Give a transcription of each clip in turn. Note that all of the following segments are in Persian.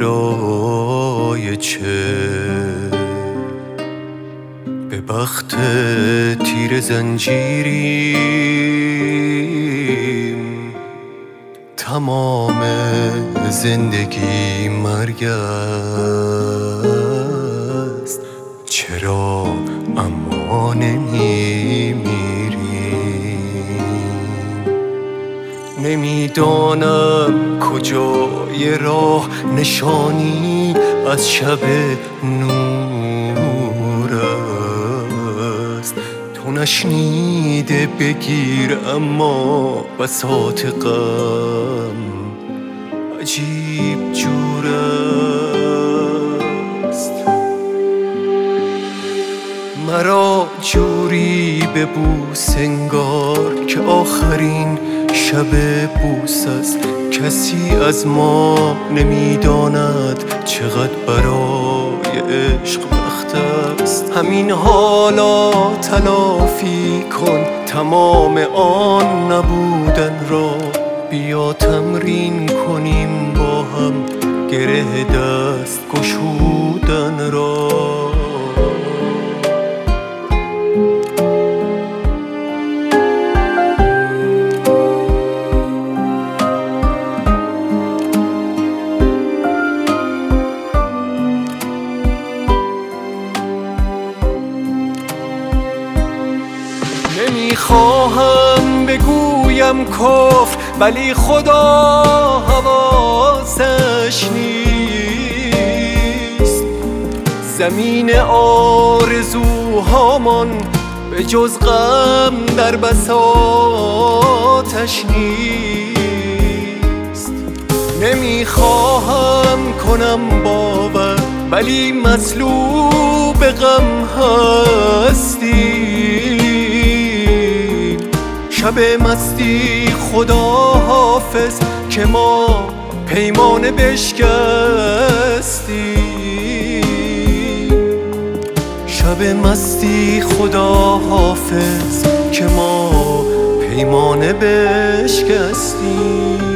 برای چه به بخت تیر زنجیریم، تمام زندگی مرگ است. چرا اما نمیمیریم؟ نمیدانم کجای راه نشانی از شب نور است. تو نشنیده بگیر اما بساط غم عجیب جور است. مرا جوری ببوس انگار که آخرین شب بوس است. کسی از ما نمیداند چقدر برای عشق وقت است. همین حالا تلافی کن تمام آن نبودن را. بیا تمرین کنیم با هم گره دست گشودن را. نمیخواهم بگویم کفر ولی خدا حواسش نیست. زمین آرزوهامان به جز غم در بساطش نیست. نمیخواهم کنم باور ولی مصلوب غم هستی. شب مستی خدا حافظ که ما پیمانه بشکستیم. شب مستی خدا حافظ که ما پیمانه بشکستیم.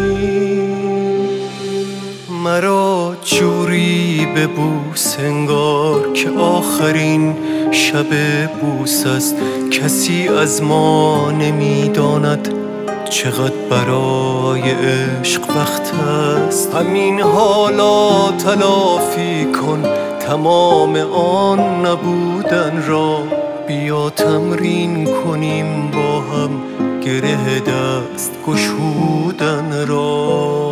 مرا جوری ببوس انگار که آخرین شب بوس است. کسی از ما نمیداند چقدر برای عشق وقت است. همین حالا تلافی کن تمام آن نبودن را. بیا تمرین کنیم با هم گره دست گشودن را.